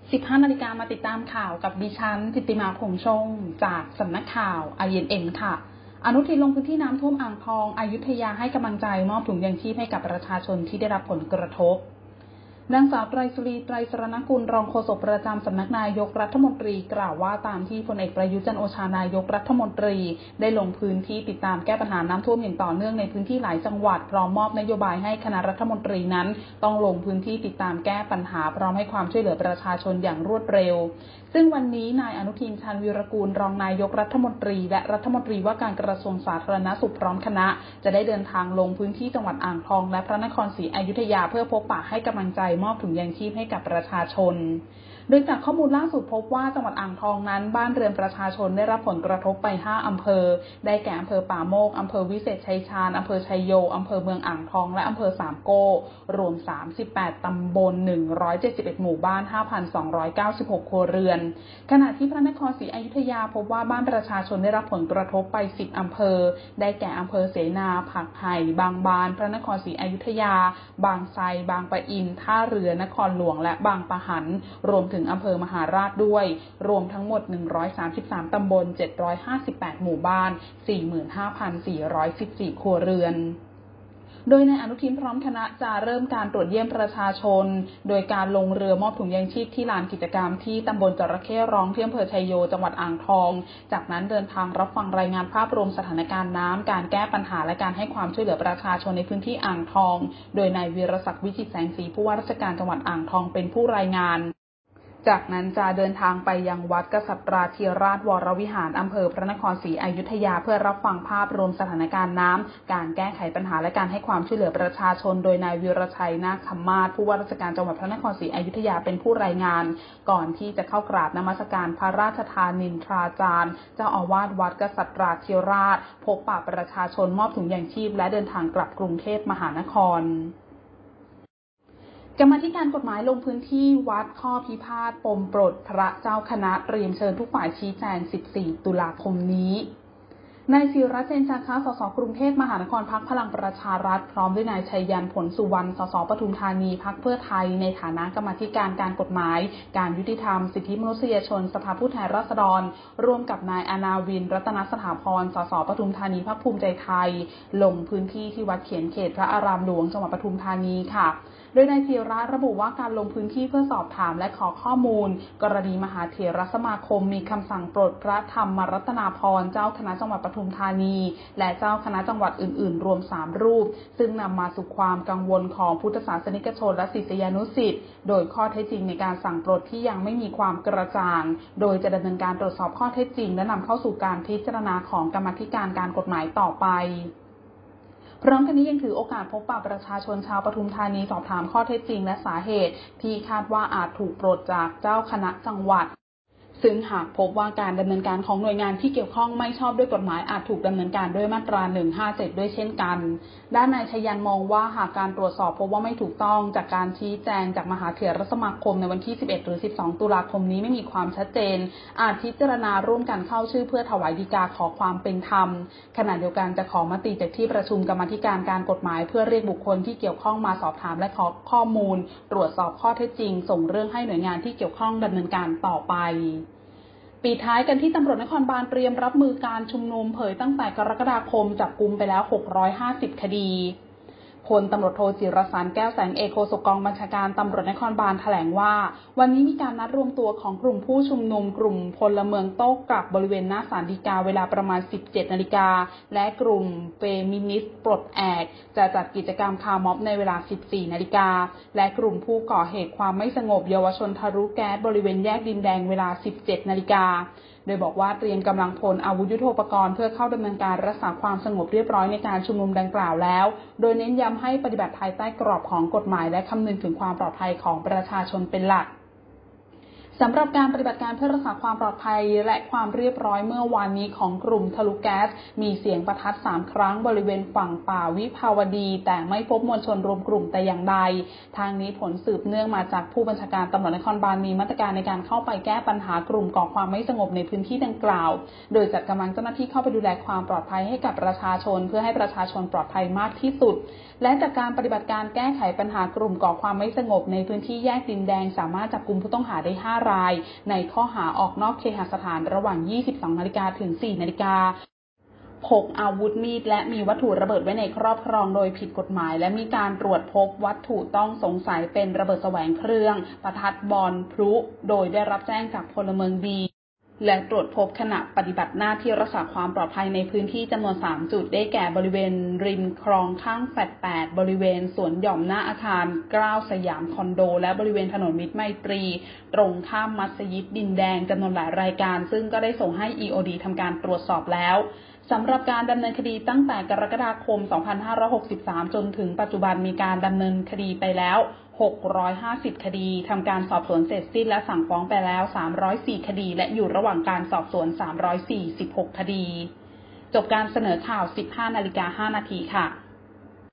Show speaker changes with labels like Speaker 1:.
Speaker 1: 15 นาฬิกามาติดตามข่าวกับดิฉันจิตติมาคงชงจากสำนักข่าว INN ค่ะอนุทินลงพื้นที่น้ำท่วมอ่างทองอยุธยาให้กำลังใจมอบถุงยางชีพให้กับประชาชนที่ได้รับผลกระทบนางสาวไตรสุรีไตรสรณกุลรองโฆษกประจำสำนักนายกรัฐมนตรีกล่าวว่าตามที่พลเอกประยุทธ์จันทร์โอชานายกรัฐมนตรีได้ลงพื้นที่ติดตามแก้ปัญหาน้ำท่วมอย่างต่อเนื่องในพื้นที่หลายจังหวัดพร้อมมอบนโยบายให้คณะรัฐมนตรีนั้นต้องลงพื้นที่ติดตามแก้ปัญหาพร้อมให้ความช่วยเหลือประชาชนอย่างรวดเร็วซึ่งวันนี้นายอนุทินชาญวีรกูลรองนายกรัฐมนตรีและรัฐมนตรีว่าการกระทรวงสาธารณสุขพร้อมคณะจะได้เดินทางลงพื้นที่จังหวัดอ่างทองและพระนครศรีอยุธยาเพื่อพบปะให้กำลังใจมอบถุงยางชีพให้กับประชาชนโดยจากข้อมูลล่าสุดพบว่าจังหวัดอ่างทองนั้นบ้านเรือนประชาชนได้รับผลกระทบไป5อำเภอได้แก่อำเภอป่าโมกอำเภอวิเศษชัยชาญอำเภอชัยโยอำเภอเมืองอ่างทองและอำเภอสามโก้รวม38ตำบล171หมู่บ้าน 5,296 ครัวเรือนขณะที่พระนครศรีอยุธยาพบว่าบ้านประชาชนได้รับผลกระทบไป10อำเภอได้แก่อำเภอเสนาผักไห่บางบานพระนครศรีอยุธยาบางไทรบางปะอินท่าเรือนครหลวงและบางปะหันรวมถึงอำเภอมหาราชด้วยรวมทั้งหมด133ตำบล758หมู่บ้าน 45,414 ครัวเรือนโดยนายอนุทินพร้อมคณะจะเริ่มการตรวจเยี่ยมประชาชนโดยการลงเรือมอบถุงยางชีพที่ลานกิจกรรมที่ตำบลจระเข้ร้องที่อำเภอชัยโยจังหวัดอ่างทองจากนั้นเดินทางรับฟังรายงานภาพรวมสถานการณ์น้ำการแก้ปัญหาและการให้ความช่วยเหลือประชาชนในพื้นที่อ่างทองโดยนายวีรศักดิ์วิจิตรแสงสีผู้ว่าราชการจังหวัดอ่างทองเป็นผู้รายงานจากนั้นจะเดินทางไปยังวัดกษัตราธิราชวรวิหารอำเภอพระนครศรีอยุธยาเพื่อรับฟังภาพรวมสถานการณ์น้ำการแก้ไขปัญหาและการให้ความช่วยเหลือประชาชนโดยนายวีรชัยนาคคมาศผู้ว่าราชการจังหวัดพระนครศรีอยุธยาเป็นผู้รายงานก่อนที่จะเข้ากราบนมัสการพระราชทานินทราจารย์เจ้าอาวาสวัดกษัตราธิราชพบปะประชาชนมอบถุงยางชีพและเดินทางกลับกรุงเทพมหานครกรรมาธิการกฎหมายลงพื้นที่วัดข้อพิพาทปมปลดพระเจ้าคณะเตรียมเชิญทุกฝ่ายชี้แจง14ตุลาคมนี้นายศิระเจนจาคะสสกรุงเทพมหานครพรรคพลังประชารัฐพร้อมด้วยนายชัยยันต์ผลสุวรรณสสปทุมธานีพรรคเพื่อไทยในฐานะกรรมาธิการการกฎหมายการยุติธรรมสิทธิมนุษยชนสภาผู้แทนราษฎรร่วมกับนายอาณาวินรัตนสถาพรสสปทุมธานีพรรคภูมิใจไทยลงพื้นที่ที่วัดเขียนเขตพระอารามหลวงจังหวัดปทุมธานีค่ะโดยนายศิระระบุว่าการลงพื้นที่เพื่อสอบถามและขอข้อมูลกรณีมหาเถรสมาคมมีคำสั่งปลดพระธรรมรัตนาพรเจ้าคณะจังหวัดปทุมธานีและเจ้าคณะจังหวัดอื่นๆรวม3รูปซึ่งนำมาสู่ความกังวลของพุทธศาสนิกชนและศิษยานุศิษย์โดยข้อเท็จจริงในการสั่งปลดที่ยังไม่มีความกระจ่างโดยจะดำเนินการตรวจสอบข้อเท็จจริงและนำเข้าสู่การพิจารณาของกรรมาธิการการกฎหมายต่อไปพร้อมกันนี้ยังถือโอกาสพบปะประชาชนชาวปทุมธานีสอบถามข้อเท็จจริงและสาเหตุที่คาดว่าอาจถูกปลดจากเจ้าคณะจังหวัดซึ่งหากพบว่าการดำเนินการของหน่วยงานที่เกี่ยวข้องไม่ชอบด้วยกฎหมายอาจถูกดำเนินการด้วยมาตรา157ด้วยเช่นกันด้านนายชัยยันต์มองว่าหากการตรวจสอบพบว่าไม่ถูกต้องจากการชี้แจงจากมหาเถรสมาคมในวันที่11หรือ12ตุลาคมนี้ไม่มีความชัดเจนอาจพิจารณาร่วมกันเข้าชื่อเพื่อถวายฎีกาขอความเป็นธรรมขณะเดียวกันจะขอมติจากที่ประชุมกรรมาธิการการกฎหมายเพื่อเรียกบุคคลที่เกี่ยวข้องมาสอบถามและขอข้อมูลตรวจสอบข้อเท็จจริงส่งเรื่องให้หน่วยงานที่เกี่ยวข้องดำเนินการต่อไปปิดท้ายกันที่ตำรวจนครบาลเตรียมรับมือการชุมนุมเผยตั้งแต่กรกฎาคมจับกุมไปแล้ว650คดีพลตำรวจโทจิรสารแก้วแสงเอกโฆษกกองบัญชาการตำรวจนครบาลแถลงว่าวันนี้มีการนัดรวมตัวของกลุ่มผู้ชุมนุมกลุ่มพลเมืองโต้กลับบริเวณหน้าศาลฎีกาเวลาประมาณ 17 นาฬิกาและกลุ่มเฟมินิสต์ปลดแอกจะจัดกิจกรรมคาร์ม็อบในเวลา 14 นาฬิกาและกลุ่มผู้ก่อเหตุความไม่สงบเยาวชนทะลุแก๊สบริเวณแยกดินแดงเวลา 17 นาฬิกาโดยบอกว่าเตรียมกำลังพลอาวุธยุทโธปกรณ์เพื่อเข้าดำเนินการรักษาความสงบเรียบร้อยในการชุมนุมดังกล่าวแล้วโดยเน้นย้ำให้ปฏิบัติภายใต้กรอบของกฎหมายและคำนึงถึงความปลอดภัยของประชาชนเป็นหลักสำหรับการปฏิบัติการเพื่อรักษาความปลอดภัยและความเรียบร้อยเมื่อวานนี้ของกลุ่มทะลุแก๊สมีเสียงประทัด3 ครั้งบริเวณฝั่งป่าวิภาวดีแต่ไม่พบมวลชนรวมกลุ่มแต่อย่างใดทางนี้ผลสืบเนื่องมาจากผู้บัญชาการตำรวจนครบาลมีมาตรการในการเข้าไปแก้ปัญหากลุ่มก่อความไม่สงบในพื้นที่ดังกล่าวโดยจัดกำลังเจ้าหน้าที่เข้าไปดูแลความปลอดภัยให้กับประชาชนเพื่อให้ประชาชนปลอดภัยมากที่สุดและจากการปฏิบัติการแก้ไขปัญหากลุ่มก่อความไม่สงบในพื้นที่แยกดินแดงสามารถจับกุมผู้ต้องหาได้5 รายในข้อหาออกนอกเคหสถานระหว่าง 22 นาฬิกาถึง 4 นาฬิกาพกอาวุธมีดและมีวัตถุระเบิดไว้ในครอบครองโดยผิดกฎหมายและมีการตรวจพบวัตถุต้องสงสัยเป็นระเบิดแสวงเครื่องประทัดบอลพลุโดยได้รับแจ้งจากพลเมืองดีและตรวจพบขณะปฏิบัติหน้าที่รักษาความปลอดภัยในพื้นที่จำนวน3 จุดได้แก่บริเวณริมคลองข้างแฟลต8บริเวณสวนหย่อมหน้าอาคาร9สยามคอนโดและบริเวณถนนมิตรไมตรีตรงข้ามมัสยิดดินแดงจำนวนหลายรายการซึ่งก็ได้ส่งให้ EOD ทำการตรวจสอบแล้วสำหรับการดำเนินคดีตั้งแต่กรกฎาคม 2563 จนถึงปัจจุบันมีการดำเนินคดีไปแล้ว650 คดีทำการสอบสวนเสร็จสิ้นและสั่งฟ้องไปแล้ว304 คดีและอยู่ระหว่างการสอบสวน346 คดีจบการเสนอข่าว 15:05 นาทีค่ะ